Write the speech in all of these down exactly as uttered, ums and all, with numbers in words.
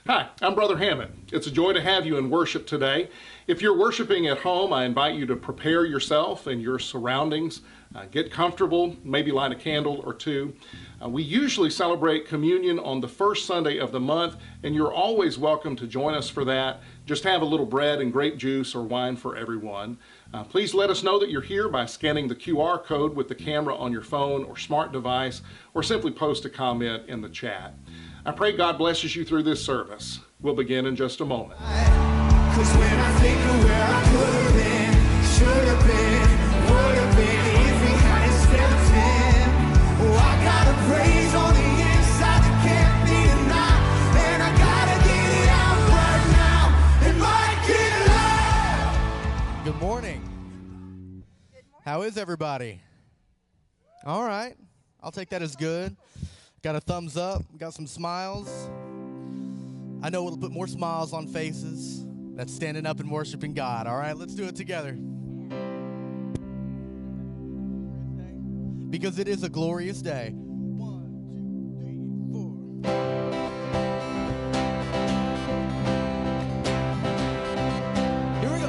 Hi, I'm Brother Hammond. It's a joy to have you in worship today. If you're worshiping at home, I invite you to prepare yourself and your surroundings. Uh, get comfortable, maybe light a candle or two. Uh, we usually celebrate communion on the first Sunday of the month, and you're always welcome to join us for that. Just have a little bread and grape juice or wine for everyone. Uh, please let us know that you're here by scanning the Q R code with the camera on your phone or smart device, or simply post a comment in the chat. I pray God blesses you through this service. We'll begin in just a moment. 'Cause when I think of where I could have been, should have been, would have been, if he hadn't stepped in. Oh, I got a praise on the inside that can't be denied, and I gotta get it out right now. It might get loud. Good morning. How is everybody? All right. I'll take that as good. Got a thumbs up. Got some smiles. I know we'll put more smiles on faces that's standing up and worshiping God. All right, let's do it together. Because it is a glorious day. One, two, three, four. Here we go.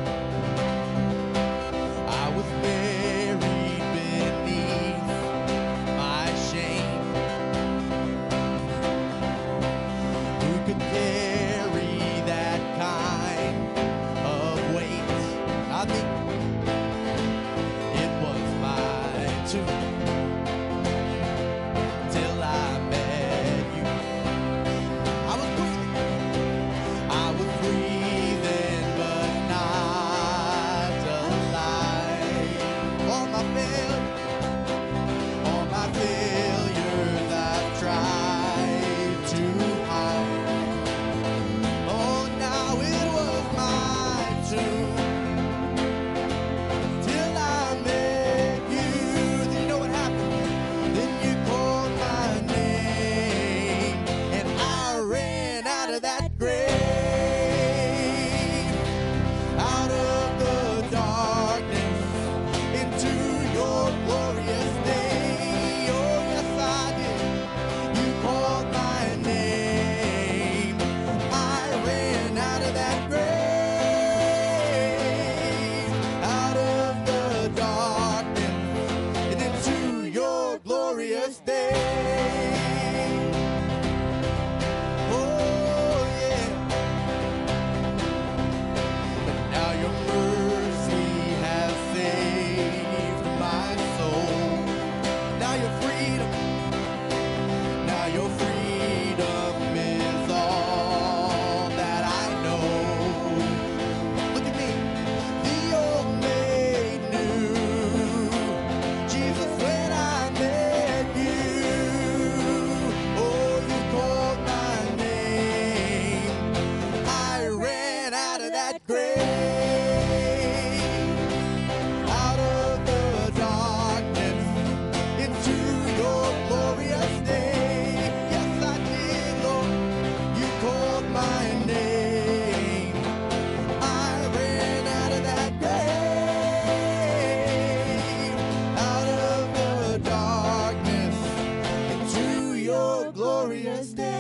I was buried beneath my shame. Who could carry that kind of weight? I think it was my tomb till I met you. I was breathing, I was breathing, but not alive. All my failures, all my failures I've tried to hide. Oh, now it was my tomb till I met you. Then you know what happened? Then you called my name, and I ran out of that grave, out of the darkness into your glorious day. Oh, yes, I did. You called my name. I ran out of that grave, out of the darkness and into your glorious day. Oh, yeah. But now your mercy has saved my soul. Now your freedom, now your freedom is all that I know. Look at me, the old made new. Jesus, when I met you, oh, you called my name. I ran out of that grave, out of the darkness into your glorious day. Yes, I did, Lord. You called my name. I ran out of that grave, out of the darkness into your glorious day.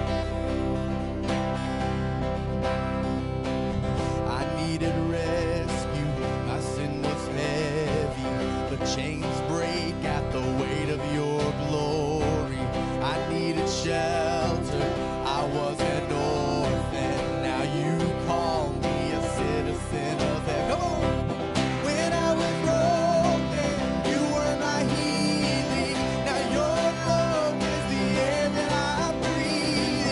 I needed rescue, my sin was heavy, the chains break at the weight of your glory. I needed shelter, I was an orphan, now you call me a citizen of heaven. Come on! When I was broken, you were my healing. Now your love is the air that I breathe.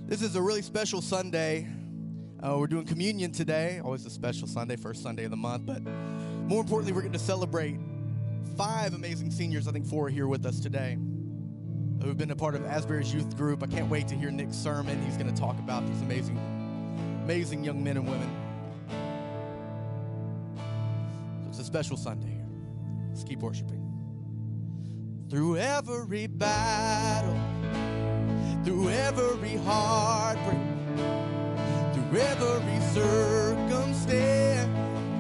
This is a really special Sunday. Uh, we're doing communion today. Always a special Sunday, first Sunday of the month. But more importantly, we're going to celebrate five amazing seniors. I think four are here with us today, who've been a part of Asbury's youth group. I can't wait to hear Nick's sermon. He's going to talk about these amazing, amazing young men and women. So it's a special Sunday here. Let's keep worshiping. Through every battle, through every heartbreak, through every circumstance,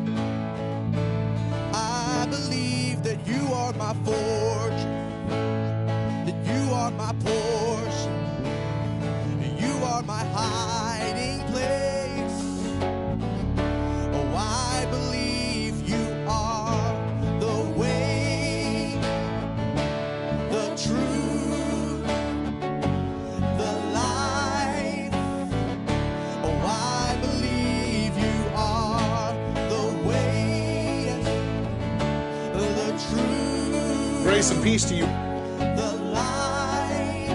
I believe that you are my fortress, that you are my portion, you are my hiding place. Oh, I believe you are the way, the truth, the life. Oh, I believe you are the way, the truth, Grace and peace to you. the life.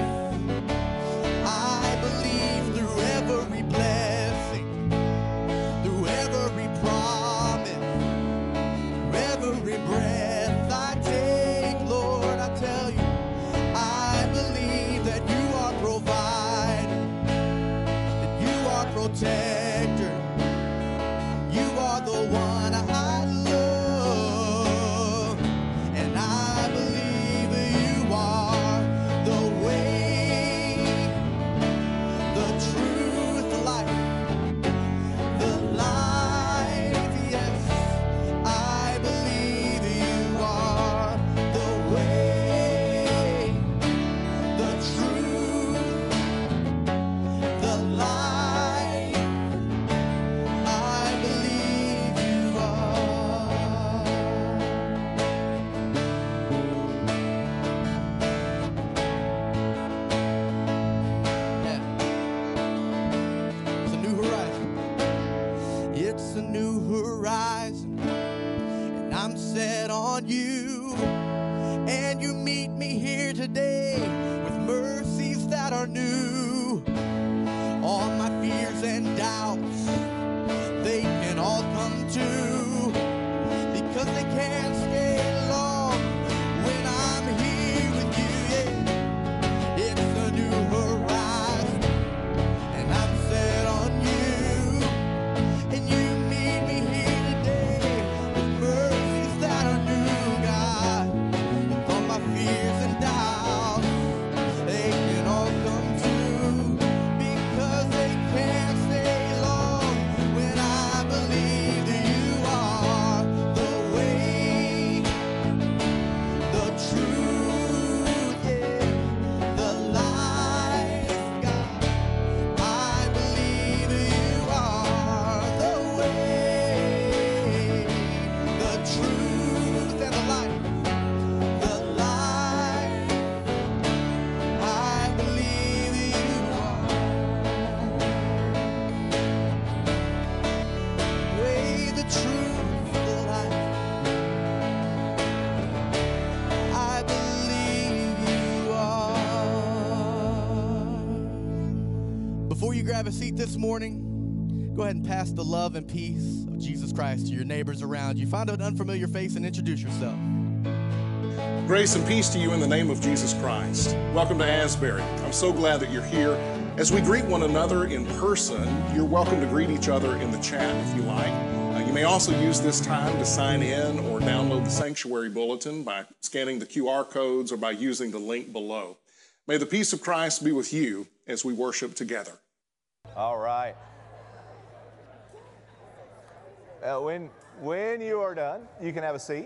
I believe through every blessing, through every promise, through every breath I take, Lord, I tell you, I believe that you are provider, that you are protector, you are the one I love, and I believe you are the way, the truth, the life, the life. Yes, I believe you are the way, the truth, the life. I believe you are. Yeah. It's a new horizon. It's a new horizon, and I'm set on you. And you meet me here today with mercies that are new. All my fears and doubts, they can all come true, because they can't stay long when I'm here with you. Yeah. It's a new horizon, and I'm set on you. And you meet me here today with mercies that are new, God. With all my fears and doubts, they can all come true, because they can't stay long when I believe that you are the way, the truth, yeah, the life, God. I believe you are the way, the truth, and the life, the life. I believe you are the way, the truth, the life. I believe you are. Before you grab a seat this morning, go ahead and pass the love and peace of Jesus Christ to your neighbors around you. Find an unfamiliar face and introduce yourself. Grace and peace to you in the name of Jesus Christ. Welcome to Asbury. I'm so glad that you're here. As we greet one another in person, you're welcome to greet each other in the chat if you like. Uh, you may also use this time to sign in or download the sanctuary bulletin by scanning the Q R codes or by using the link below. May the peace of Christ be with you as we worship together. All right. Uh, when, when you are done, you can have a seat.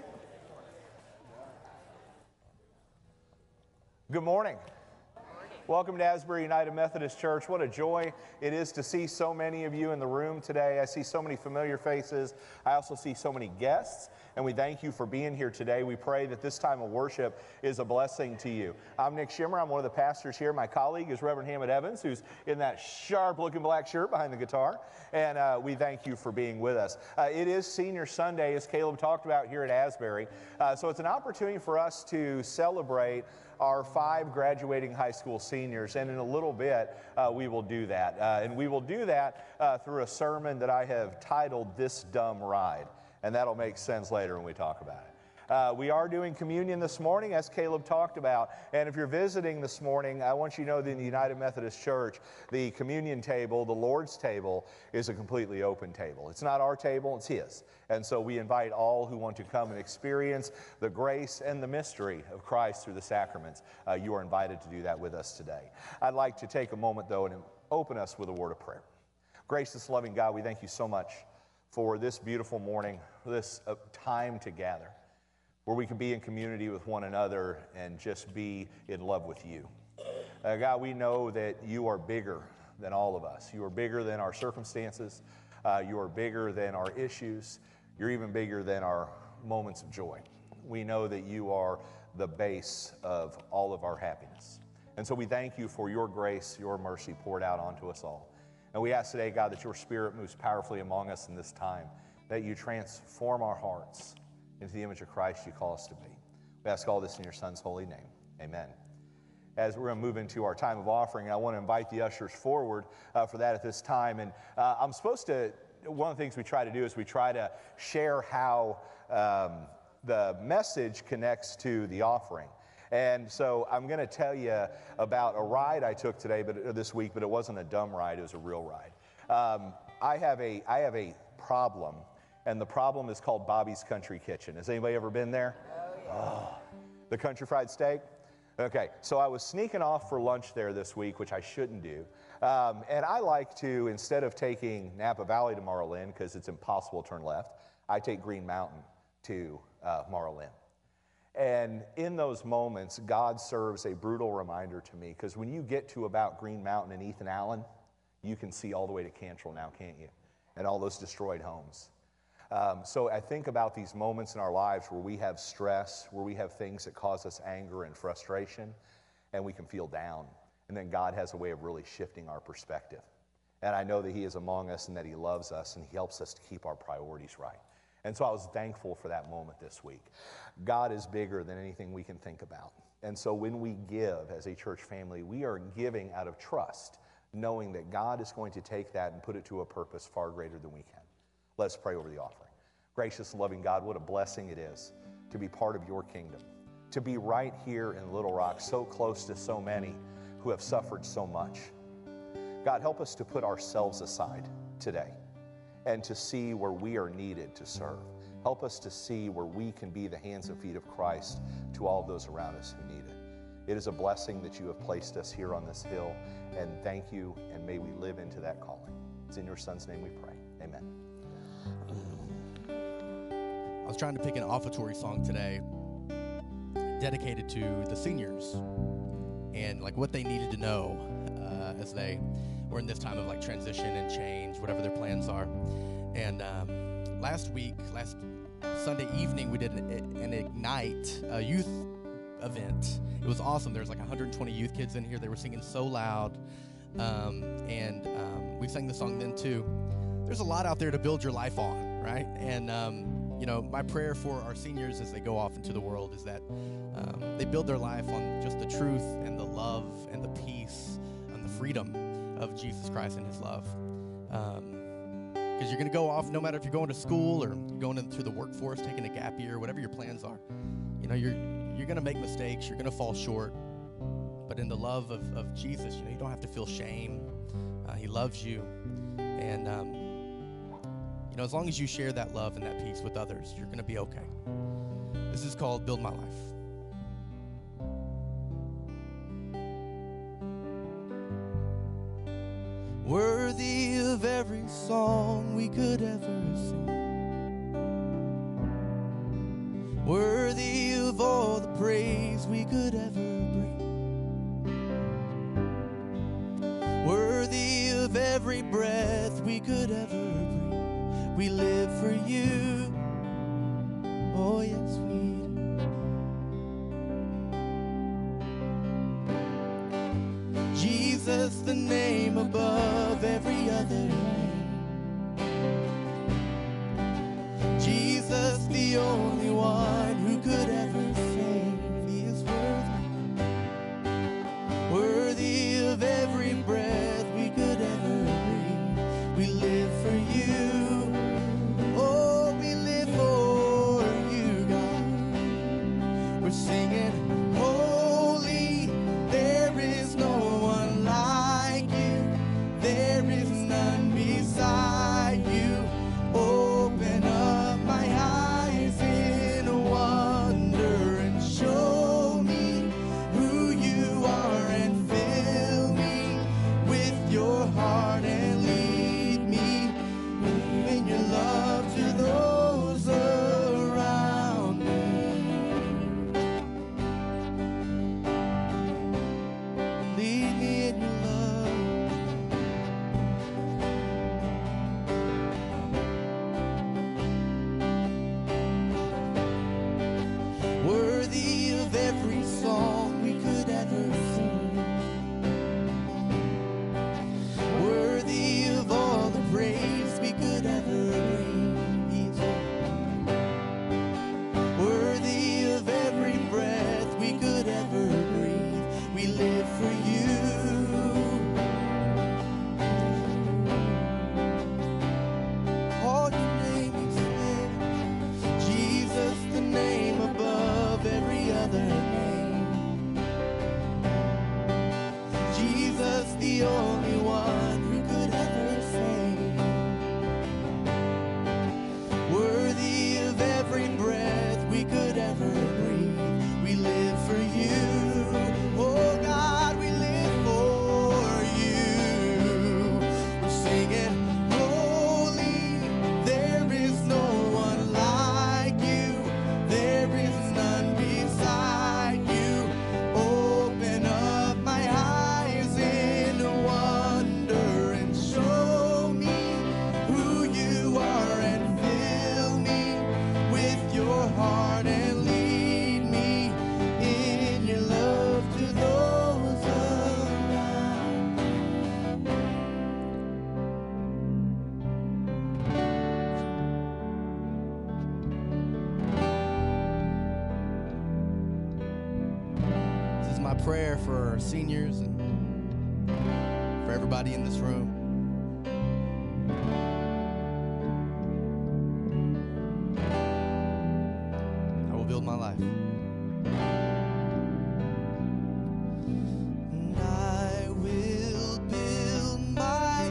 Good morning. Welcome to Asbury United Methodist Church. What a joy it is to see so many of you in the room today. I see so many familiar faces. I also see so many guests, and we thank you for being here today. We pray that this time of worship is a blessing to you. I'm Nick Schimmer. I'm one of the pastors here. My colleague is Reverend Hammond Evans, who's in that sharp-looking black shirt behind the guitar, and uh, we thank you for being with us. Uh, it is Senior Sunday, as Caleb talked about here at Asbury, uh, so it's an opportunity for us to celebrate our five graduating high school seniors, and in a little bit, uh, we will do that. Uh, and we will do that uh, through a sermon that I have titled, This Dumb Ride. And that'll make sense later when we talk about it. Uh, we are doing communion this morning, as Caleb talked about. And if you're visiting this morning, I want you to know that in the United Methodist Church, the communion table, the Lord's table, is a completely open table. It's not our table, it's His. And so we invite all who want to come and experience the grace and the mystery of Christ through the sacraments. Uh, you are invited to do that with us today. I'd like to take a moment, though, and open us with a word of prayer. Gracious, loving God, we thank you so much for this beautiful morning, for this uh, time to gather, where we can be in community with one another and just be in love with you. Uh, God, we know that you are bigger than all of us. You are bigger than our circumstances. Uh, you are bigger than our issues. You're even bigger than our moments of joy. We know that you are the base of all of our happiness. And so we thank you for your grace, your mercy poured out onto us all. And we ask today, God, that your Spirit moves powerfully among us in this time, that you transform our hearts into the image of Christ you call us to be. We ask all this in your Son's holy name. Amen. As we're going to move into our time of offering, I want to invite the ushers forward uh, for that at this time. And uh, I'm supposed to, one of the things we try to do is we try to share how um, the message connects to the offering. And so I'm going to tell you about a ride I took today, but this week, but it wasn't a dumb ride, it was a real ride. Um, I have a I have a problem. And the problem is called Bobby's Country Kitchen. Has anybody ever been there? Oh, yeah. Oh, the country fried steak? Okay, so I was sneaking off for lunch there this week, which I shouldn't do. Um, and I like to, instead of taking Napa Valley to Marl Inn, because it's impossible to turn left, I take Green Mountain to uh, Marl Inn. And in those moments, God serves a brutal reminder to me, because when you get to about Green Mountain and Ethan Allen, you can see all the way to Cantrell now, can't you? And all those destroyed homes. Um, so I think about these moments in our lives where we have stress, where we have things that cause us anger and frustration, and we can feel down. And then God has a way of really shifting our perspective. And I know that He is among us and that He loves us and He helps us to keep our priorities right. And so I was thankful for that moment this week. God is bigger than anything we can think about. And so when we give as a church family, we are giving out of trust, knowing that God is going to take that and put it to a purpose far greater than we can. Let's pray over the offering. Gracious and loving God, what a blessing it is to be part of your kingdom, to be right here in Little Rock, so close to so many who have suffered so much. God, help us to put ourselves aside today and to see where we are needed to serve. Help us to see where we can be the hands and feet of Christ to all of those around us who need it. It is a blessing that you have placed us here on this hill, and thank you, and may we live into that calling. It's in your Son's name we pray. Amen. I was trying to pick an offertory song today dedicated to the seniors and like what they needed to know uh, as they were in this time of like transition and change, whatever their plans are. And um, last week, last Sunday evening, we did an, an Ignite a youth event. It was awesome. There was like one hundred twenty youth kids in here. They were singing so loud. Um, and um, we sang the song then too. There's a lot out there to build your life on, right? And um, you know, my prayer for our seniors as they go off into the world is that um, they build their life on just the truth and the love and the peace and the freedom of Jesus Christ and His love. Um, because you're going to go off, no matter if you're going to school or going into the workforce, taking a gap year, whatever your plans are. You know, you're you're going to make mistakes, you're going to fall short. But in the love of, of Jesus, you know, you don't have to feel shame. Uh, he loves you. And, um, you know, as long as you share that love and that peace with others, you're going to be okay. This is called Build My Life. Worthy of every song we could ever sing, worthy of all the praise we could ever bring, worthy of every breath we could ever breathe. We live for you, oh yes we do. Jesus, the name above every other name. Jesus, the only one who could ever save. He is worthy, for you. Call your name each day. Jesus, the name above every other name. Jesus, the only one who could ever save. Worthy of every breath we could ever breathe. We live for you. Oh God, we live for you. We're singing, holy, there is no one like you. There is none beside you. Open up my eyes in wonder and show me who you are and fill me with your heart and lead me in your love to those around. This is my prayer for our seniors and for everybody in this room. I will build my life. And I will build my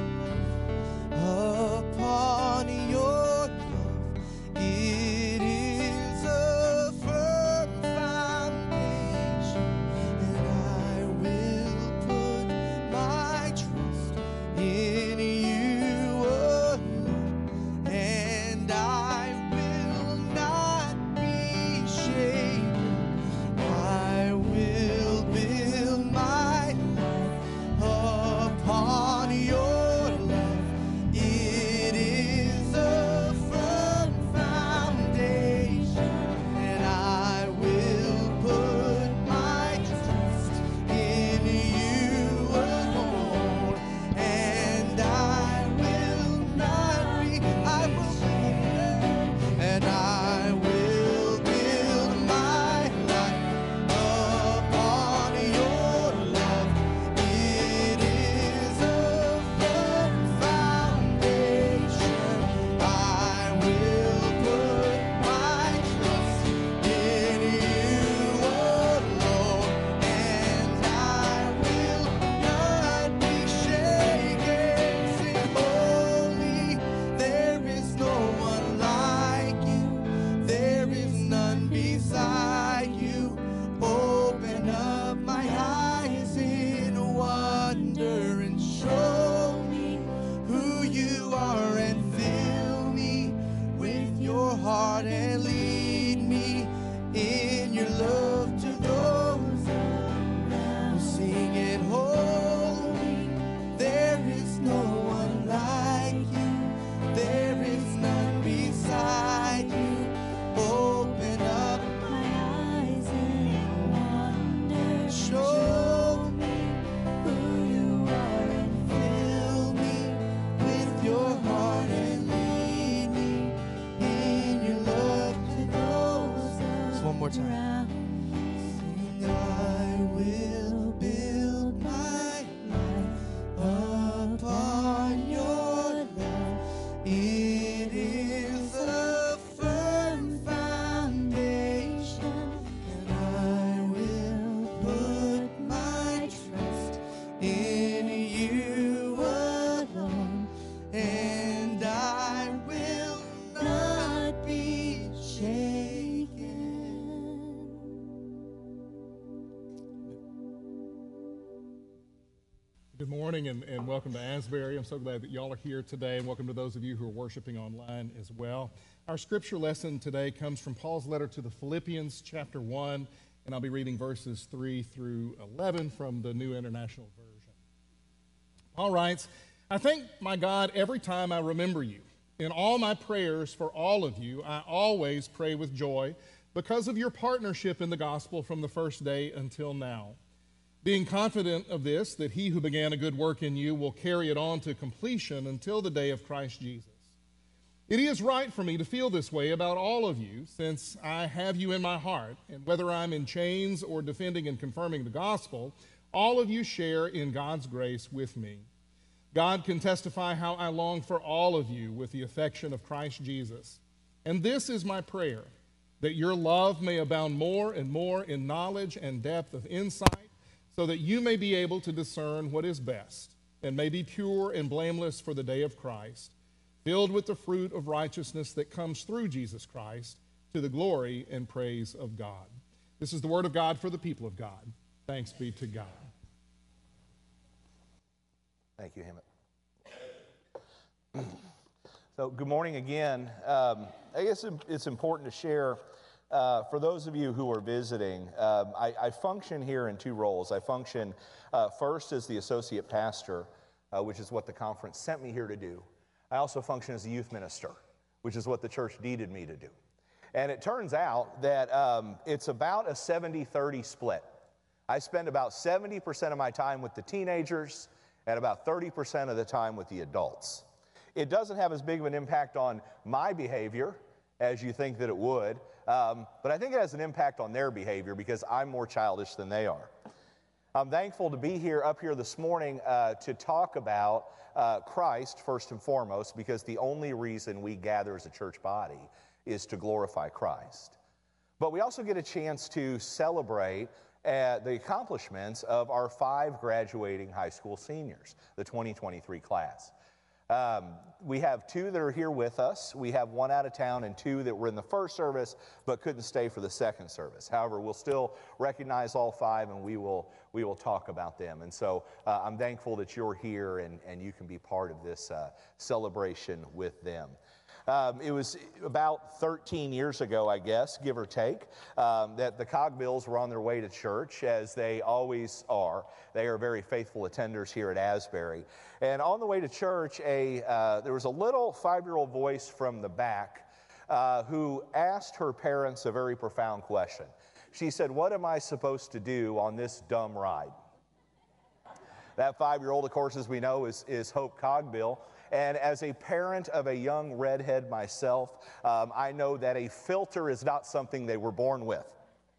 life upon your love. It is a firm foundation, and I will put my trust in you alone, and I will not be shaken. I will build my life upon your love. It is a firm foundation, and I will put my trust in you alone, and I will not be, I will and I will build my life upon your love. It is a firm foundation. I will put my trust in you alone, and I will not be shaken. Sing, holy, there is no one like you. There is none beside you. Open up my eyes in wonder and show me who you are and fill me with your heart and lead me in your love to those around. Sing it, holy, there is no one like you. There is none beside you. Open up My eyes in wonder, show me who you are and fill me with your heart and lead me in your love to those. Just one more time. around. Sing, I will build my life upon your love. It is a firm foundation, and I will put my trust in you alone, and I will not be shaken. Good morning and, and welcome to Asbury. I'm so glad that y'all are here today, and welcome to those of you who are worshiping online as well. Our scripture lesson today comes from Paul's letter to the Philippians, chapter one, and I'll be reading verses three through eleven from the New International Version. Paul writes, I thank my God every time I remember you. In all my prayers for all of you, I always pray with joy because of your partnership in the gospel from the first day until now. Being confident of this, that he who began a good work in you will carry it on to completion until the day of Christ Jesus. It is right for me to feel this way about all of you, since I have you in my heart, and whether I'm in chains or defending and confirming the gospel, all of you share in God's grace with me. God can testify how I long for all of you with the affection of Christ Jesus. And this is my prayer, that your love may abound more and more in knowledge and depth of insight, so that you may be able to discern what is best, and may be pure and blameless for the day of Christ, filled with the fruit of righteousness that comes through Jesus Christ, to the glory and praise of God. This is the word of God for the people of God. Thanks be to God. Thank you, Hemet. So, good morning again. Um, I guess it's important to share, uh, for those of you who are visiting, um, I, I function here in two roles. I function uh, first as the associate pastor, uh, which is what the conference sent me here to do. I also function as a youth minister, which is what the church deeded me to do. And it turns out that um, it's about a seventy thirty split. I spend about seventy percent of my time with the teenagers and about thirty percent of the time with the adults. It doesn't have as big of an impact on my behavior as you think that it would, um, but I think it has an impact on their behavior because I'm more childish than they are. I'm thankful to be here up here this morning uh, to talk about uh, Christ first and foremost, because the only reason we gather as a church body is to glorify Christ. But we also get a chance to celebrate uh, the accomplishments of our five graduating high school seniors, the twenty twenty-three class. Um, we have two that are here with us. We have one out of town and two that were in the first service but couldn't stay for the second service. However, we'll still recognize all five, and we will we will talk about them. And so uh, I'm thankful that you're here and, and you can be part of this uh, celebration with them. Um, it was about thirteen years ago, I guess, give or take, um, that the Cogbills were on their way to church, as they always are. They are very faithful attenders here at Asbury. And on the way to church, a uh, there was a little five-year-old voice from the back uh, who asked her parents a very profound question. She said, "What am I supposed to do on this dumb ride?" That five-year-old, of course, as we know, is, is Hope Cogbill. And as a parent of a young redhead myself, um, I know that a filter is not something they were born with.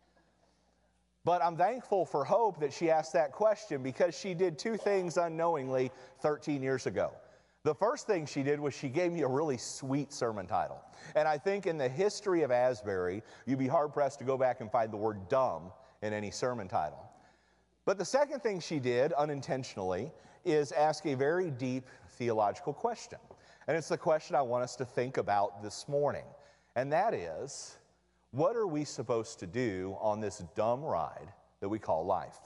But I'm thankful for Hope that she asked that question, because she did two things unknowingly thirteen years ago. The first thing she did was she gave me a really sweet sermon title. And I think in the history of Asbury, you'd be hard-pressed to go back and find the word dumb in any sermon title. But the second thing she did, unintentionally, is ask a very deep theological question. And it's the question I want us to think about this morning. And that is, what are we supposed to do on this dumb ride that we call life?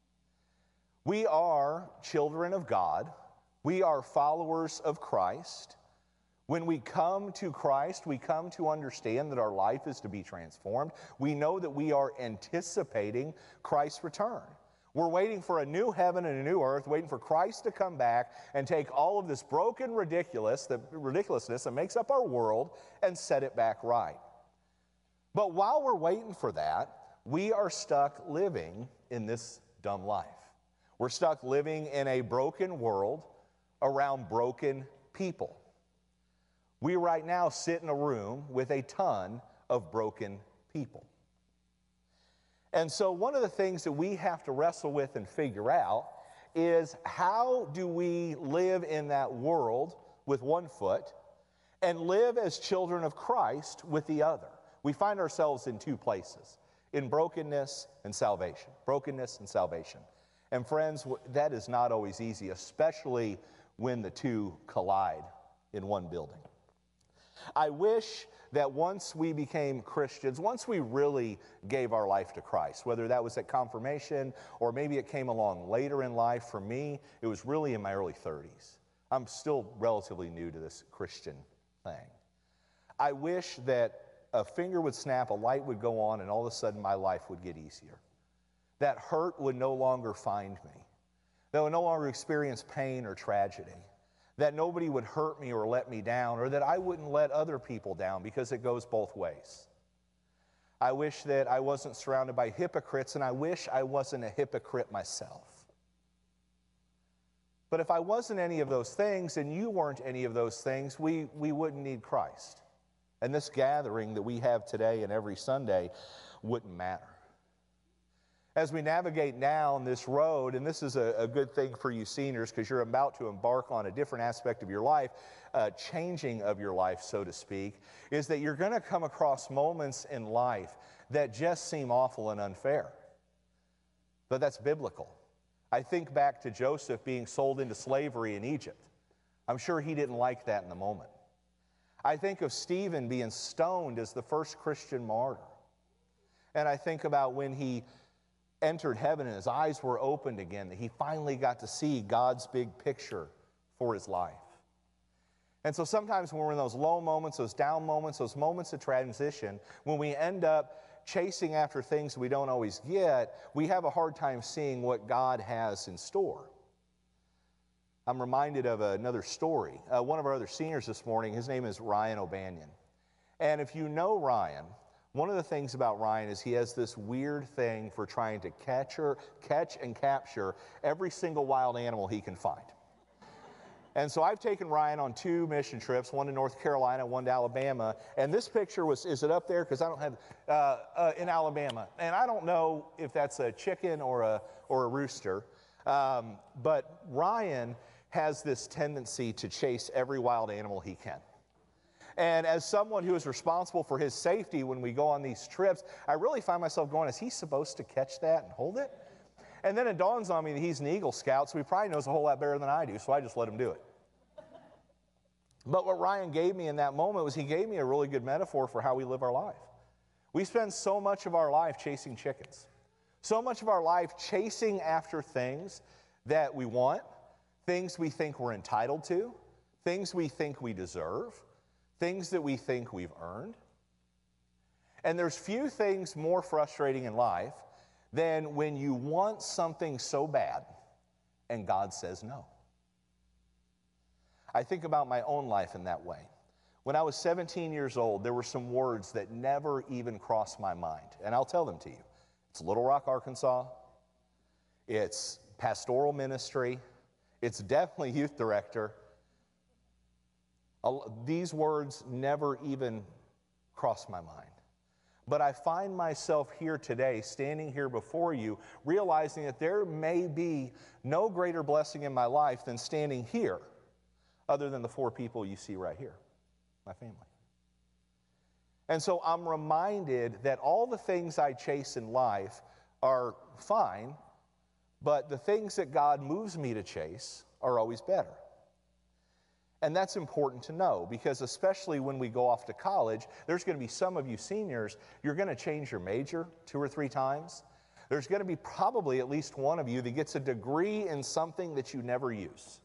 We are children of God. We are followers of Christ. When we come to Christ, we come to understand that our life is to be transformed. We know that we are anticipating Christ's return. We're waiting for a new heaven and a new earth, waiting for Christ to come back and take all of this broken ridiculous, the ridiculousness that makes up our world, and set it back right. But while we're waiting for that, we are stuck living in this dumb life. We're stuck living in a broken world around broken people. We right now sit in a room with a ton of broken people. And so one of the things that we have to wrestle with and figure out is, how do we live in that world with one foot and live as children of Christ with the other? We find ourselves in two places, in brokenness and salvation. Brokenness and salvation. And friends, that is not always easy, especially when the two collide in one building. I wish that once we became Christians, once we really gave our life to Christ, whether that was at confirmation or maybe it came along later in life, for me, it was really in my early thirties. I'm still relatively new to this Christian thing. I wish that a finger would snap, a light would go on, and all of a sudden my life would get easier. That hurt would no longer find me. That I would no longer experience pain or tragedy. That nobody would hurt me or let me down, or that I wouldn't let other people down, because it goes both ways. I wish that I wasn't surrounded by hypocrites, and I wish I wasn't a hypocrite myself. But if I wasn't any of those things, and you weren't any of those things, we, we wouldn't need Christ. And this gathering that we have today and every Sunday wouldn't matter. As we navigate down this road, and this is a, a good thing for you seniors because you're about to embark on a different aspect of your life, uh, changing of your life, so to speak, is that you're going to come across moments in life that just seem awful and unfair. But that's biblical. I think back to Joseph being sold into slavery in Egypt. I'm sure he didn't like that in the moment. I think of Stephen being stoned as the first Christian martyr. And I think about when he entered heaven and his eyes were opened again, that he finally got to see God's big picture for his life. And so sometimes when we're in those low moments, those down moments, those moments of transition, when we end up chasing after things we don't always get, we have a hard time seeing what God has in store. I'm reminded of another story. Uh, one of our other seniors this morning, his name is Ryan O'Banion. And if you know Ryan, one of the things about Ryan is he has this weird thing for trying to catch, or, catch and capture every single wild animal he can find. And so I've taken Ryan on two mission trips, one to North Carolina, one to Alabama. And this picture was, is it up there? Because I don't have, uh, uh, in Alabama. And I don't know if that's a chicken or a, or a rooster. Um, but Ryan has this tendency to chase every wild animal he can. And as someone who is responsible for his safety when we go on these trips, I really find myself going, is he supposed to catch that and hold it? And then it dawns on me that he's an Eagle Scout, so he probably knows a whole lot better than I do, so I just let him do it. But what Ryan gave me in that moment was he gave me a really good metaphor for how we live our life. We spend so much of our life chasing chickens, so much of our life chasing after things that we want, things we think we're entitled to, things we think we deserve, things that we think we've earned. And there's few things more frustrating in life than when you want something so bad and God says no. I think about my own life in that way. When I was seventeen years old, there were some words that never even crossed my mind, and I'll tell them to you. It's Little Rock, Arkansas. It's pastoral ministry. It's definitely youth director. These words never even crossed my mind. But I find myself here today, standing here before you, realizing that there may be no greater blessing in my life than standing here, other than the four people you see right here, my family. And so I'm reminded that all the things I chase in life are fine, but the things that God moves me to chase are always better. And that's important to know, because especially when we go off to college, there's going to be some of you seniors, you're going to change your major two or three times. There's going to be probably at least one of you that gets a degree in something that you never use.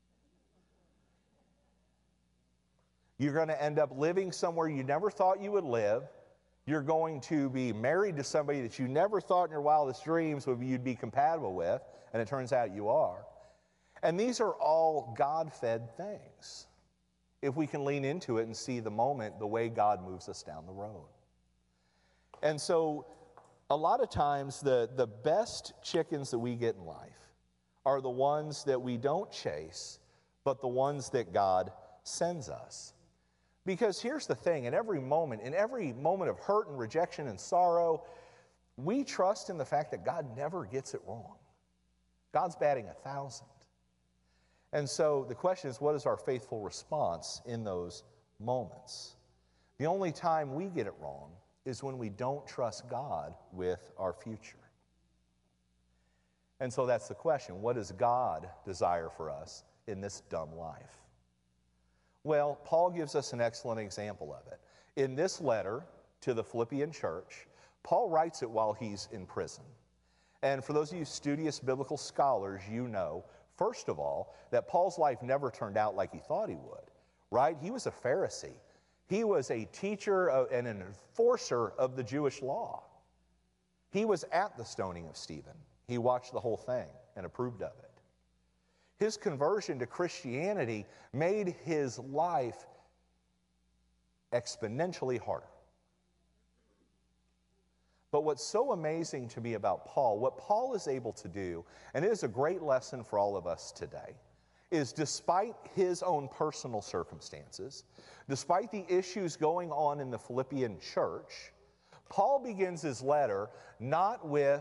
You're going to end up living somewhere you never thought you would live. You're going to be married to somebody that you never thought in your wildest dreams would you'd be compatible with, and it turns out you are. And these are all God-fed things, if we can lean into it and see the moment, the way God moves us down the road. And so a lot of times the, the best chickens that we get in life are the ones that we don't chase, but the ones that God sends us. Because here's the thing, in every moment, in every moment of hurt and rejection and sorrow, we trust in the fact that God never gets it wrong. God's batting a thousand. And so the question is, what is our faithful response in those moments? The only time we get it wrong is when we don't trust God with our future. And so that's the question. What does God desire for us in this dumb life? Well, Paul gives us an excellent example of it. In this letter to the Philippian church, Paul writes it while he's in prison. And for those of you studious biblical scholars, you know, first of all, that Paul's life never turned out like he thought he would, right? He was a Pharisee. He was a teacher of, and an enforcer of the Jewish law. He was at the stoning of Stephen. He watched the whole thing and approved of it. His conversion to Christianity made his life exponentially harder. But what's so amazing to me about Paul, what Paul is able to do, and it is a great lesson for all of us today, is despite his own personal circumstances, despite the issues going on in the Philippian church, Paul begins his letter not with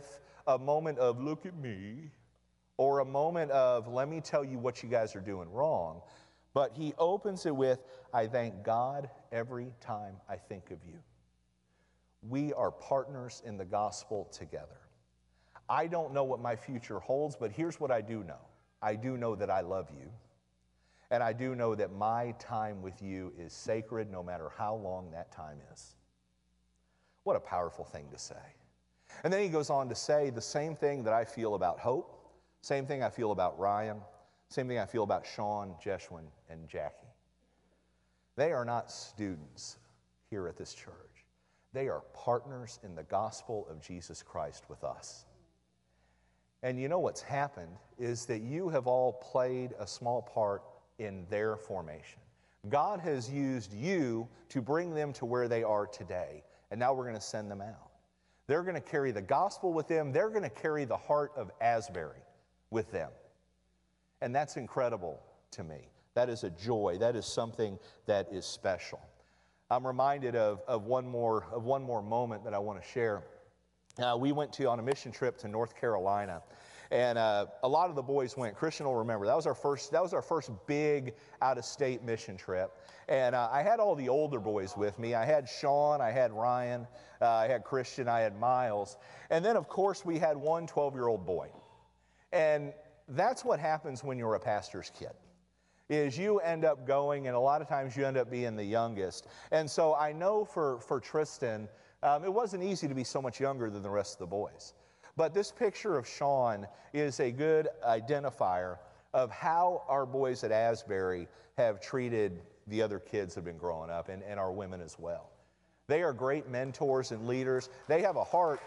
a moment of look at me or a moment of let me tell you what you guys are doing wrong. But he opens it with, I thank God every time I think of you. We are partners in the gospel together. I don't know what my future holds, but here's what I do know. I do know that I love you. And I do know that my time with you is sacred no matter how long that time is. What a powerful thing to say. And then he goes on to say the same thing that I feel about Hope, same thing I feel about Ryan, same thing I feel about Sean, Jeshwin, and Jackie. They are not students here at this church. They are partners in the gospel of Jesus Christ with us. And you know what's happened is that you have all played a small part in their formation. God has used you to bring them to where they are today, and now we're going to send them out. They're going to carry the gospel with them. They're going to carry the heart of Asbury with them. And that's incredible to me. That is a joy. That is something that is special. I'm reminded of, of, one, more, of one more moment that I want to share. Uh, we went to on a mission trip to North Carolina, and uh, a lot of the boys went. Christian will remember that was our first. That was our first big out-of-state mission trip, and uh, I had all the older boys with me. I had Sean, I had Ryan, uh, I had Christian, I had Miles, and then of course we had one twelve-year-old boy, and that's what happens when you're a pastor's kid. Is you end up going, and a lot of times you end up being the youngest, and so I know for for Tristan. Um, it wasn't easy to be so much younger than the rest of the boys. But this picture of Sean is a good identifier of how our boys at Asbury have treated the other kids that have been growing up, and, and our women as well. They are great mentors and leaders. They have a heart.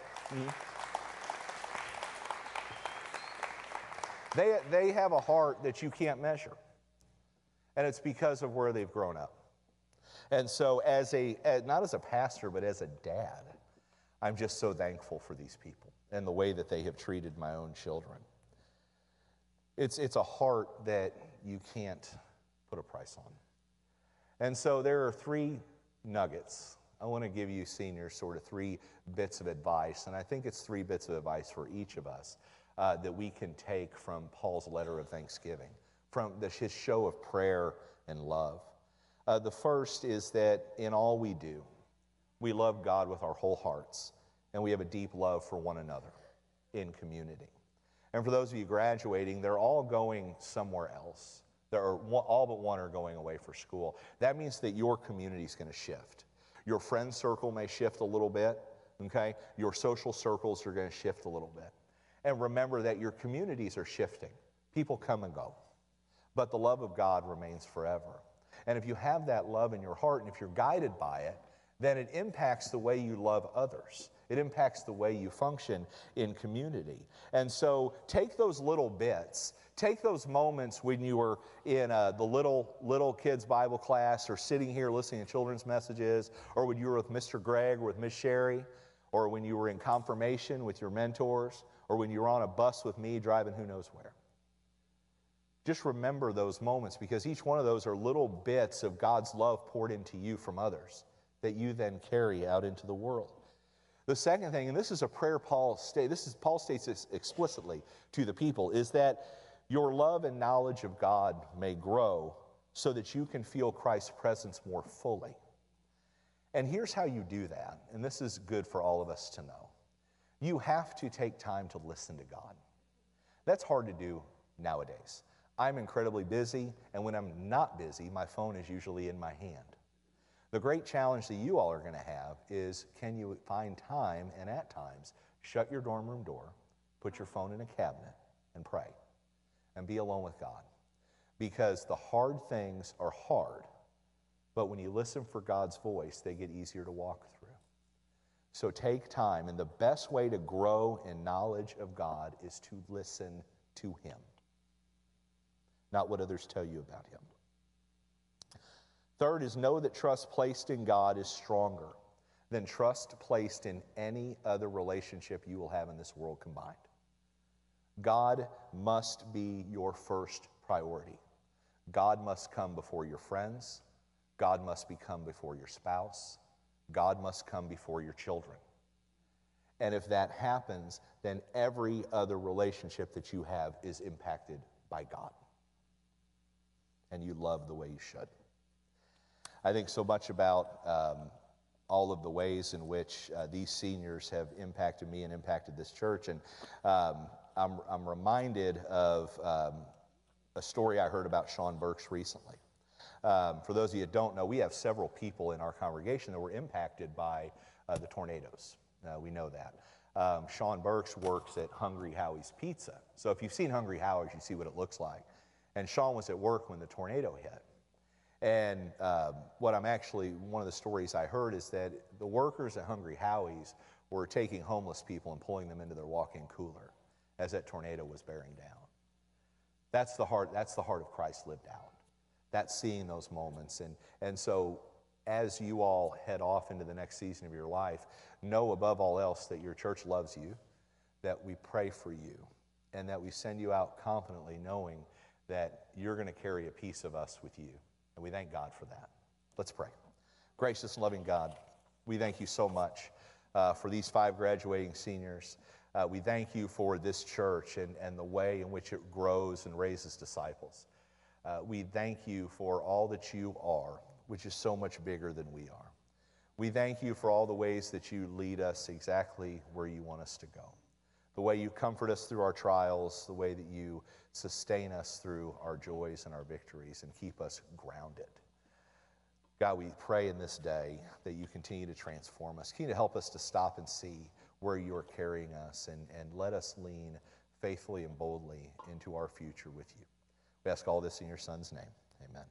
They, they have a heart that you can't measure. And it's because of where they've grown up. And so as a, as, not as a pastor, but as a dad, I'm just so thankful for these people and the way that they have treated my own children. It's, it's a heart that you can't put a price on. And so there are three nuggets. I want to give you seniors sort of three bits of advice, and I think it's three bits of advice for each of us uh, that we can take from Paul's letter of thanksgiving, from the, his show of prayer and love. Uh, the first is that in all we do, we love God with our whole hearts, and we have a deep love for one another in community. And for those of you graduating, they're all going somewhere else. There are one, all but one are going away for school. That means that your community is going to shift. Your friend circle may shift a little bit, okay? Your social circles are going to shift a little bit. And remember that your communities are shifting. People come and go, but the love of God remains forever. And if you have that love in your heart, and if you're guided by it, then it impacts the way you love others. It impacts the way you function in community. And so take those little bits, take those moments when you were in uh, the little little kids' Bible class, or sitting here listening to children's messages, or when you were with Mister Greg or with Miss Sherry, or when you were in confirmation with your mentors, or when you were on a bus with me driving who knows where. Just remember those moments, because each one of those are little bits of God's love poured into you from others that you then carry out into the world. The second thing, and this is a prayer Paul states, this is Paul states this explicitly to the people, is that your love and knowledge of God may grow so that you can feel Christ's presence more fully. And here's how you do that, and this is good for all of us to know. You have to take time to listen to God. That's hard to do nowadays. I'm incredibly busy, and when I'm not busy, my phone is usually in my hand. The great challenge that you all are going to have is, can you find time, and at times, shut your dorm room door, put your phone in a cabinet, and pray, and be alone with God. Because the hard things are hard, but when you listen for God's voice, they get easier to walk through. So take time, and the best way to grow in knowledge of God is to listen to Him, not what others tell you about Him. Third is know that trust placed in God is stronger than trust placed in any other relationship you will have in this world combined. God must be your first priority. God must come before your friends. God must become before your spouse. God must come before your children. And if that happens, then every other relationship that you have is impacted by God. And you love the way you should. I think so much about um, all of the ways in which uh, these seniors have impacted me and impacted this church. And um, I'm, I'm reminded of um, a story I heard about Sean Burks recently. Um, for those of you that don't know, we have several people in our congregation that were impacted by uh, the tornadoes. Uh, we know that. Um, Sean Burks works at Hungry Howie's Pizza. So if you've seen Hungry Howie's, you see what it looks like. And Sean was at work when the tornado hit. And um, what I'm actually, one of the stories I heard is that the workers at Hungry Howie's were taking homeless people and pulling them into their walk-in cooler as that tornado was bearing down. That's the heart, that's the heart of Christ lived out. That's seeing those moments. And, and so as you all head off into the next season of your life, know above all else that your church loves you, that we pray for you, and that we send you out confidently knowing that you're going to carry a piece of us with you. And we thank God for that. Let's pray. Gracious and loving God, we thank you so much uh, for these five graduating seniors. Uh, we thank you for this church and, and the way in which it grows and raises disciples. Uh, we thank you for all that you are, which is so much bigger than we are. We thank you for all the ways that you lead us exactly where you want us to go. The way you comfort us through our trials, the way that you sustain us through our joys and our victories and keep us grounded. God, we pray in this day that you continue to transform us. Continue to help us to stop and see where you are carrying us, and, and let us lean faithfully and boldly into our future with you. We ask all this in your Son's name. Amen.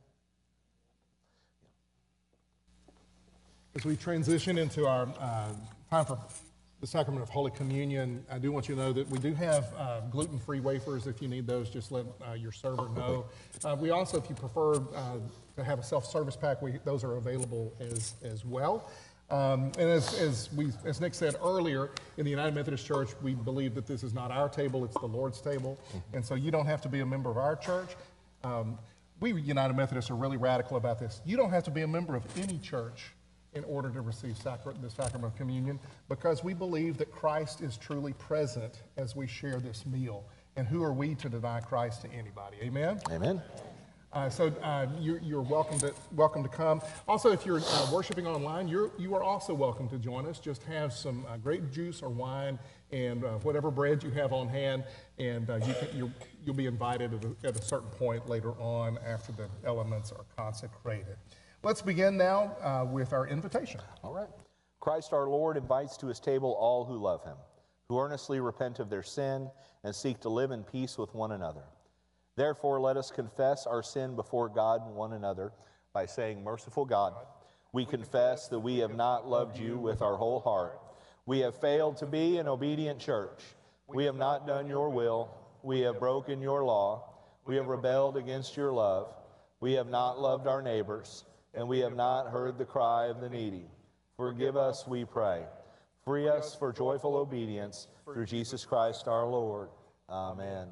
As we transition into our uh, time for the sacrament of Holy Communion, I do want you to know that we do have uh, gluten-free wafers. If you need those, just let uh, your server know. Uh, we also, if you prefer uh, to have a self-service pack, we, those are available as, as well. Um, and as, as, we, as Nick said earlier, in the United Methodist Church, we believe that this is not our table, it's the Lord's table. And so you don't have to be a member of our church. Um, we United Methodists are really radical about this. You don't have to be a member of any church in order to receive sacra- the sacrament of communion, because we believe that Christ is truly present as we share this meal. And who are we to deny Christ to anybody? Amen? Amen. Uh, so uh, you're, you're welcome to welcome to come. Also, if you're uh, worshiping online, you're you are also welcome to join us. Just have some uh, grape juice or wine and uh, whatever bread you have on hand, and uh, you can, you're, you'll be invited at a, at a certain point later on after the elements are consecrated. Let's begin now uh, with our invitation. All right. Christ our Lord invites to his table all who love him, who earnestly repent of their sin and seek to live in peace with one another. Therefore, let us confess our sin before God and one another by saying, Merciful God, we confess that we have not loved you with our whole heart. We have failed to be an obedient church. We have not done your will. We have broken your law. We have rebelled against your love. We have not loved our neighbors, and we have not heard the cry of the needy. Forgive us, we pray. Free us for joyful obedience through Jesus Christ our Lord. Amen.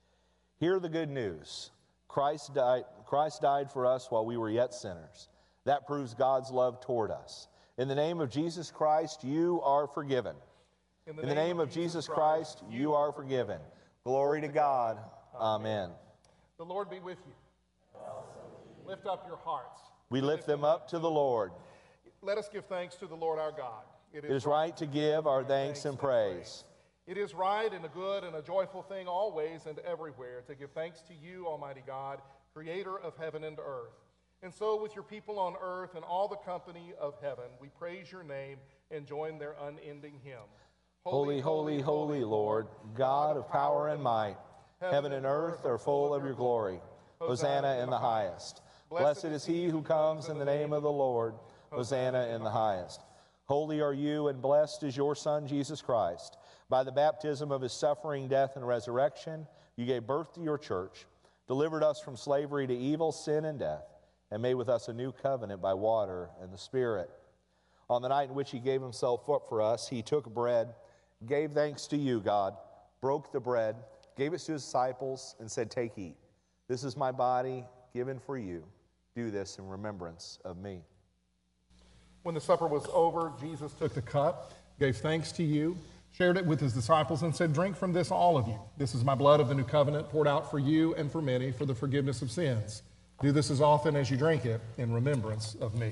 Hear the good news. Christ died, Christ died for us while we were yet sinners. That proves God's love toward us. In the name of Jesus Christ, you are forgiven. In the, In the name, name of Jesus Christ, Christ, you are forgiven. Glory to God. Amen. The Lord be with you. Lift up your hearts. We lift them up to the Lord. Let us give thanks to the Lord our God. It is right to give our thanks and praise. It is right and a good and a joyful thing always and everywhere to give thanks to you, Almighty God, creator of heaven and earth. And so with your people on earth and all the company of heaven, we praise your name and join their unending hymn. Holy, holy, holy Lord, God of power and might, heaven and earth are full of your glory. Hosanna in the highest. Blessed is he who comes in the name of the Lord. Hosanna in the highest. Holy are you, and blessed is your Son, Jesus Christ. By the baptism of his suffering, death, and resurrection, you gave birth to your church, delivered us from slavery to evil, sin, and death, and made with us a new covenant by water and the Spirit. On the night in which he gave himself up for us, he took bread, gave thanks to you, God, broke the bread, gave it to his disciples, and said, Take, eat. This is my body given for you. Do this in remembrance of me. When the supper was over, Jesus took the cup, gave thanks to you, shared it with his disciples and said, "Drink from this, all of you. This is my blood of the new covenant poured out for you and for many for the forgiveness of sins. Do this as often as you drink it in remembrance of me."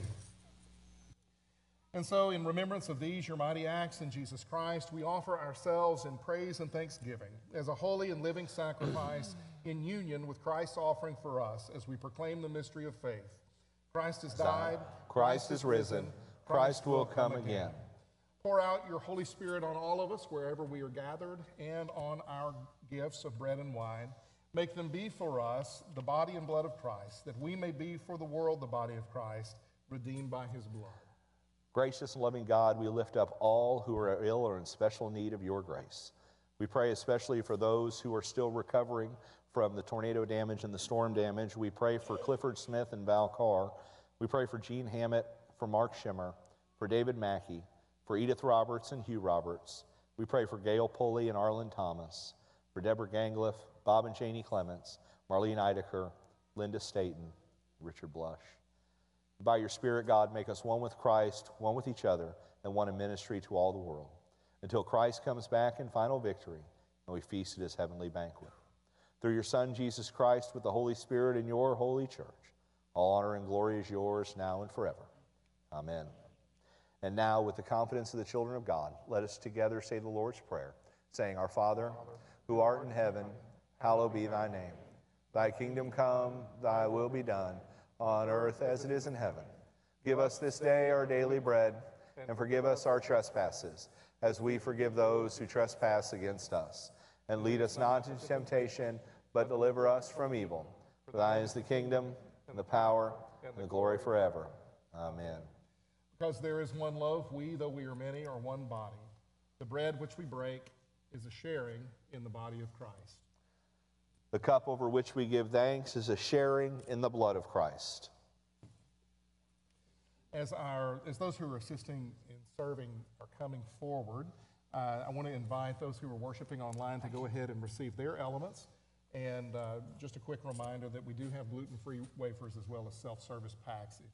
And so, in remembrance of these, your mighty acts in Jesus Christ, we offer ourselves in praise and thanksgiving as a holy and living sacrifice in union with Christ's offering for us as we proclaim the mystery of faith. Christ has died. Christ is risen. Christ will come again. Pour out your Holy Spirit on all of us wherever we are gathered and on our gifts of bread and wine. Make them be for us the body and blood of Christ, that we may be for the world the body of Christ, redeemed by his blood. Gracious and loving God, we lift up all who are ill or in special need of your grace. We pray especially for those who are still recovering from the tornado damage and the storm damage. We pray for Clifford Smith and Val Carr. We pray for Gene Hammett, for Mark Schimmer, for David Mackey, for Edith Roberts and Hugh Roberts. We pray for Gail Pulley and Arlen Thomas, for Deborah Gangliff, Bob and Janie Clements, Marlene Eidecker, Linda Staten, Richard Blush. By your Spirit, God, make us one with Christ, one with each other, and one in ministry to all the world, until Christ comes back in final victory and we feast at his heavenly banquet. Through your Son, Jesus Christ, with the Holy Spirit in your holy church, all honor and glory is yours now and forever. Amen. And now, with the confidence of the children of God, let us together say the Lord's Prayer, saying, Our Father, who art in heaven, hallowed be thy name. Thy kingdom come, thy will be done, on earth as it is in heaven. Give us this day our daily bread, and forgive us our trespasses, as we forgive those who trespass against us. And lead us not into temptation, but deliver us from evil. For thine is the kingdom, and the power, and the glory forever. Amen. Because there is one loaf, we, though we are many, are one body. The bread which we break is a sharing in the body of Christ. The cup over which we give thanks is a sharing in the blood of Christ. As our as those who are assisting in serving are coming forward, uh, I want to invite those who are worshiping online to go ahead and receive their elements. And uh, just a quick reminder that we do have gluten-free wafers as well as self-service packs if you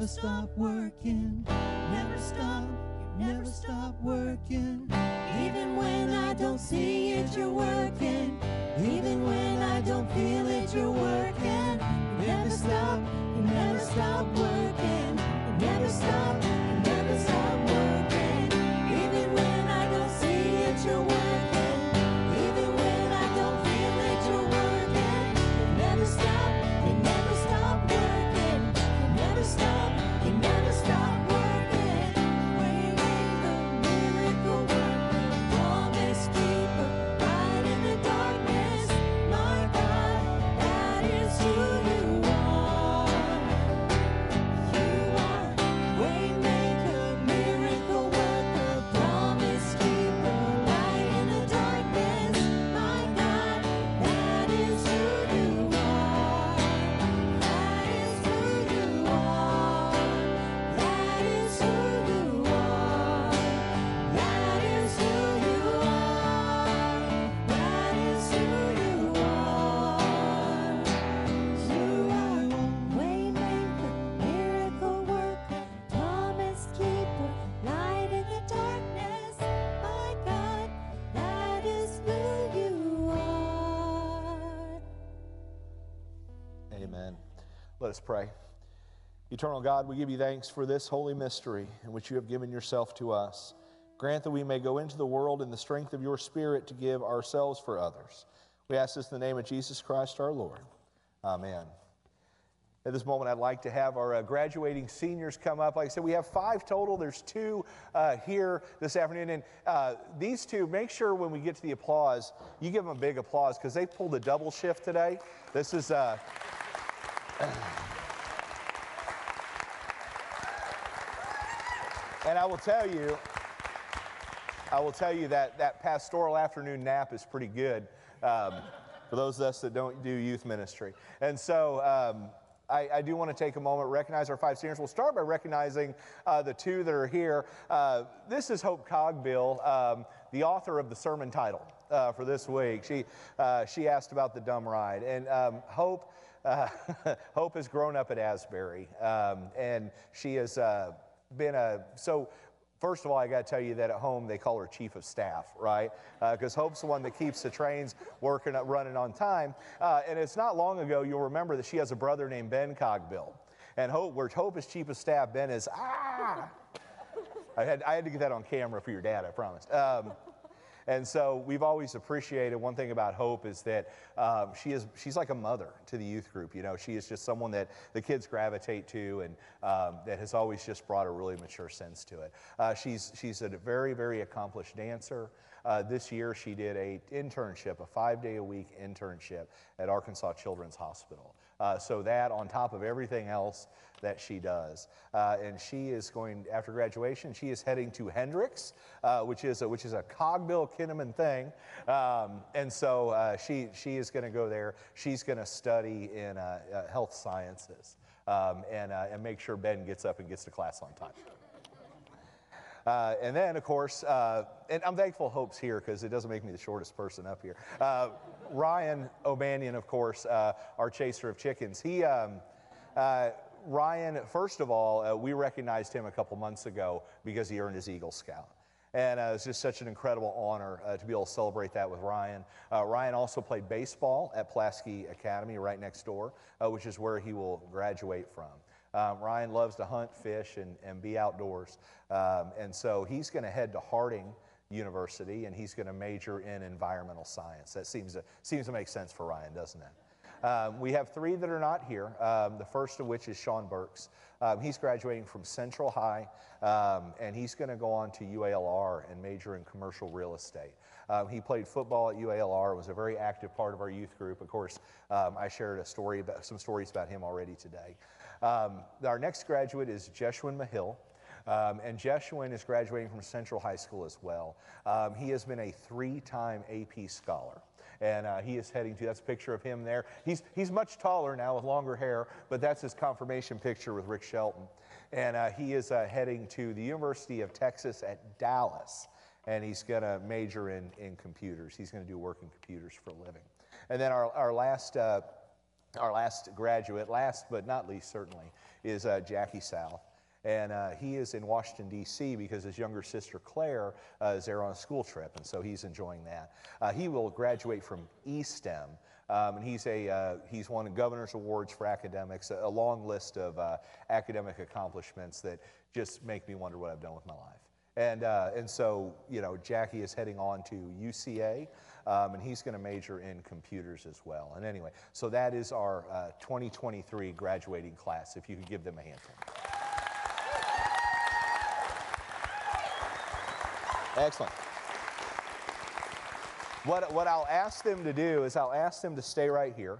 never stop working, never stop, you never stop working. Even when I don't see it, you're working. Even when I don't feel it, you're working. You never stop, you never stop working. You never stop, you never stop working. Even when I don't see it, you're working. Even when I don't feel it, you're working. You never stop, you never stop working. You never stop, you never stop working. Waymaker, miracle worker, promise keeper, light in the darkness. My God, that is who you are. You are waymaker, miracle worker, promise keeper, light in the darkness. My God, that is who you are. That is who you are. That is who you are. That is who you are. That is who you are. You are waymaker, miracle worker, promise keeper, light in the darkness. My God, that is who you are. Amen. Let us pray. Eternal God, we give you thanks for this holy mystery in which you have given yourself to us. Grant that we may go into the world in the strength of your Spirit to give ourselves for others. We ask this in the name of Jesus Christ our Lord. Amen. At this moment, I'd like to have our uh, graduating seniors come up. Like I said, we have five total. There's two uh, here this afternoon. And uh, these two, make sure when we get to the applause, you give them a big applause because they pulled a double shift today. This is... Uh, and I will tell you, I will tell you that that pastoral afternoon nap is pretty good um, for those of us that don't do youth ministry. And so um, I, I do want to take a moment, recognize our five seniors. We'll start by recognizing uh, the two that are here. Uh, this is Hope Cogbill, um, the author of the sermon title uh, for this week. She, uh, she asked about the dumb ride. And um, Hope, uh, Hope has grown up at Asbury, um, and she has uh, been a... so. First of all, I got to tell you that at home they call her chief of staff, right? Because uh, Hope's the one that keeps the trains working, running on time. Uh, and it's not long ago, you'll remember that she has a brother named Ben Cogbill. And Hope, where Hope is chief of staff, Ben is, ah! I had, I had to get that on camera for your dad, I promised. Um, And so we've always appreciated, one thing about Hope is that um, she is, she's like a mother to the youth group. You know, she is just someone that the kids gravitate to, and um, that has always just brought a really mature sense to it. Uh, she's, she's a very, very accomplished dancer. Uh, this year she did a internship, a five-day-a-week internship at Arkansas Children's Hospital. Uh, so that on top of everything else that she does. Uh, and she is going, after graduation, she is heading to Hendricks, uh, which is a, which is a Cogbill Kinnaman thing. Um, and so uh, she, she is going to go there. She's going to study in uh, uh, health sciences um, and, uh, and make sure Ben gets up and gets to class on time. Uh, and then, of course, uh, and I'm thankful Hope's here because it doesn't make me the shortest person up here. Uh, Ryan O'Banion, of course, uh, our chaser of chickens. He, um, uh, Ryan, first of all, uh, we recognized him a couple months ago because he earned his Eagle Scout. And uh, it's just such an incredible honor uh, to be able to celebrate that with Ryan. Uh, Ryan also played baseball at Pulaski Academy right next door, uh, which is where he will graduate from. Um, Ryan loves to hunt, fish, and, and be outdoors. Um, and so he's going to head to Harding University, and he's going to major in environmental science. That seems to, seems to make sense for Ryan, doesn't it? Um, we have three that are not here, um, the first of which is Sean Burks. Um, he's graduating from Central High, um, and he's going to go on to U A L R and major in commercial real estate. Um, he played football at U A L R, was a very active part of our youth group. Of course, um, I shared a story about, some stories about him already today. Um, our next graduate is Jeshwin Mahill. Um, and Jeshwin is graduating from Central High School as well. Um, he has been a three-time A P scholar. And uh, he is heading to, that's a picture of him there. He's, he's much taller now with longer hair, but that's his confirmation picture with Rick Shelton. And uh, he is uh, heading to the University of Texas at Dallas. And he's going to major in, in computers. He's going to do work in computers for a living. And then our, our last uh, our last graduate, last but not least certainly, is uh, Jackie South. And uh, he is in Washington, D C because his younger sister Claire uh, is there on a school trip, and so he's enjoying that. Uh, he will graduate from E STEM, um, and he's, a, uh, he's won Governor's Awards for academics, a, a long list of uh, academic accomplishments that just make me wonder what I've done with my life. And, uh, and so, you know, Jackie is heading on to U C A, um, and he's going to major in computers as well. And anyway, so that is our uh, twenty twenty-three graduating class, if you could give them a hand for me. Excellent. What, what I'll ask them to do is I'll ask them to stay right here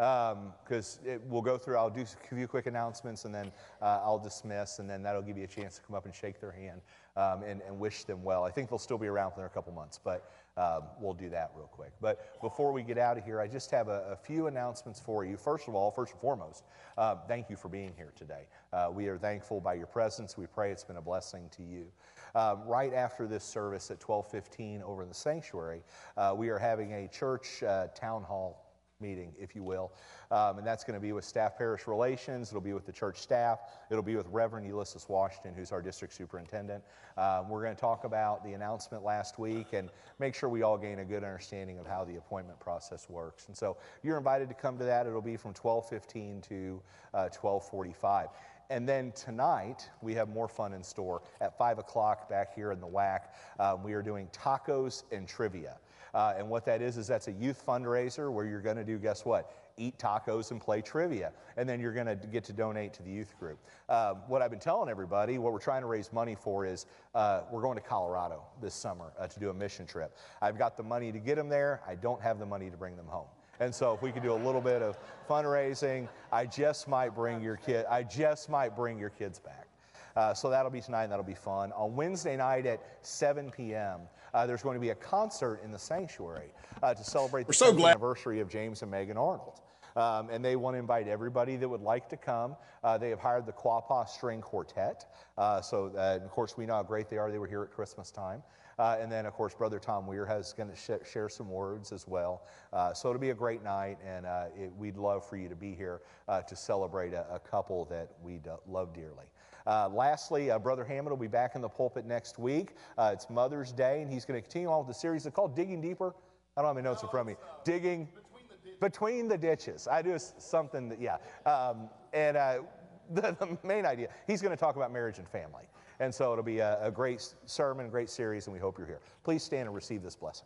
because um, we'll go through, I'll do a few quick announcements and then uh, I'll dismiss, and then that'll give you a chance to come up and shake their hand um, and, and wish them well. I think they'll still be around for a couple months, but um, we'll do that real quick. But before we get out of here, I just have a, a few announcements for you. First of all, first and foremost, uh, thank you for being here today. Uh, we are thankful by your presence. We pray it's been a blessing to you. Um, right after this service at twelve fifteen over in the sanctuary, uh, we are having a church uh, town hall meeting, if you will, um, and that's going to be with staff parish relations. It'll be with the church staff. It'll be with Reverend Ulysses Washington, who's our district superintendent. Um, we're going to talk about the announcement last week and make sure we all gain a good understanding of how the appointment process works. And so you're invited to come to that. It'll be from twelve fifteen to uh, twelve forty-five. And then tonight, we have more fun in store. At five o'clock back here in the W A C, um, we are doing tacos and trivia. Uh, and what that is, is that's a youth fundraiser where you're going to do, guess what? Eat tacos and play trivia. And then you're going to get to donate to the youth group. Uh, what I've been telling everybody, what we're trying to raise money for is uh, we're going to Colorado this summer uh, to do a mission trip. I've got the money to get them there. I don't have the money to bring them home. And so if we could do a little bit of fundraising, I just might bring your kid, I just might bring your kids back. Uh, so that'll be tonight, and that'll be fun. On Wednesday night at seven p m, uh, there's going to be a concert in the sanctuary uh, to celebrate the so tenth glad- anniversary of James and Megan Arnold. Um, and they want to invite everybody that would like to come. Uh, they have hired the Quapaw String Quartet. Uh, so, uh, of course, we know how great they are. They were here at Christmas time. Uh, and then, of course, Brother Tom Weir has going to sh- share some words as well. Uh, so it'll be a great night, and uh, it, we'd love for you to be here uh, to celebrate a, a couple that we love dearly. Uh, lastly, uh, Brother Hammond will be back in the pulpit next week. Uh, it's Mother's Day, and he's going to continue on with the series that's called Digging Deeper. I don't have my notes in front of me. Digging Between the Ditches. I do something that, yeah. Um, and uh, the, the main idea, he's going to talk about marriage and family. And so it'll be a, a great sermon, a great series, and we hope you're here. Please stand and receive this blessing.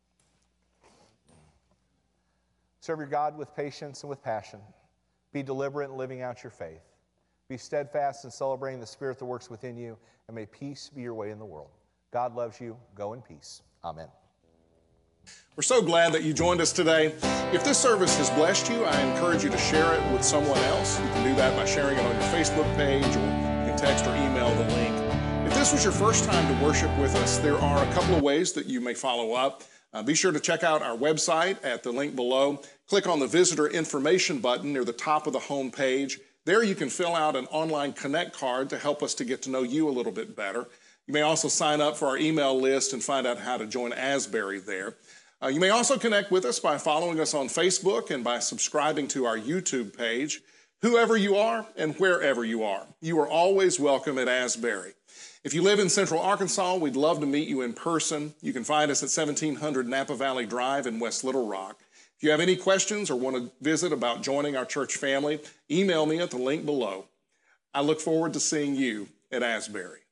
Serve your God with patience and with passion. Be deliberate in living out your faith. Be steadfast in celebrating the Spirit that works within you, and may peace be your way in the world. God loves you. Go in peace. Amen. We're so glad that you joined us today. If this service has blessed you, I encourage you to share it with someone else. You can do that by sharing it on your Facebook page, or you can text or email the link. If this was your first time to worship with us, there are a couple of ways that you may follow up. Uh, be sure to check out our website at the link below. Click on the Visitor Information button near the top of the home page. There you can fill out an online Connect card to help us to get to know you a little bit better. You may also sign up for our email list and find out how to join Asbury there. Uh, you may also connect with us by following us on Facebook and by subscribing to our YouTube page. Whoever you are and wherever you are, you are always welcome at Asbury. If you live in Central Arkansas, we'd love to meet you in person. You can find us at seventeen hundred Napa Valley Drive in West Little Rock. If you have any questions or want to visit about joining our church family, email me at the link below. I look forward to seeing you at Asbury.